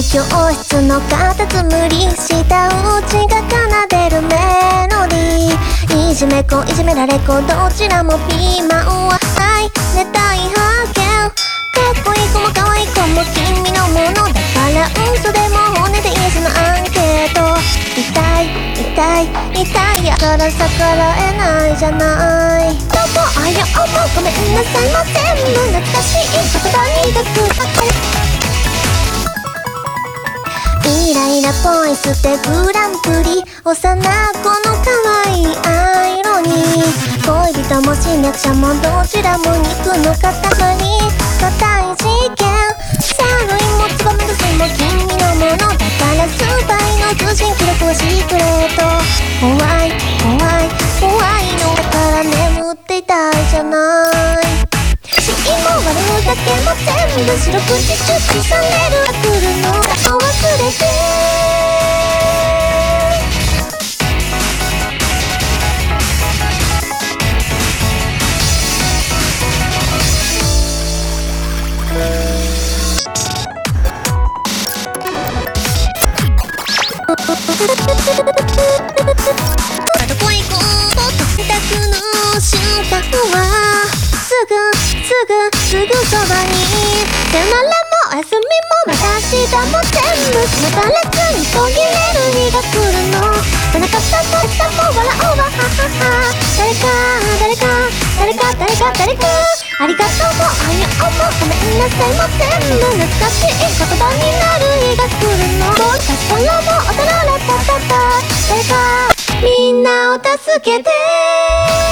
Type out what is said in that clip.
教室のカタツムリしたうちが奏でるメロディーいじめ子いじめられ子どちらもピーマンははいね大発見かっこいい子も可愛い子も君のものだから嘘でも骨でイエスのアンケート痛い痛い痛いやから逆らえないじゃないどうもあやおもごめんなさいもう全部懐かしい言葉にでくだけイライラポイ捨てグランプリ幼子の可愛いアイロニー恋人も侵略者もどちらも肉の塊硬い事件サーロインもツバメの巣も君のものだからスーパーの通信記録はシークレート怖い怖い怖いのだから眠っていたいじゃない死因も悪ふざけも全部白くちチュッチされる来るのだと忘れてどこ行こうと選択の瞬間はすぐそばに手慣れも休みもまた明日も全部また列に途切れる日が来るのなかったとしたも笑おうわははは誰かありがとうもあやおもごめんなさいも全部懐かしい言葉になる日が来るのもうたそろも踊られた誰かみんなを助けて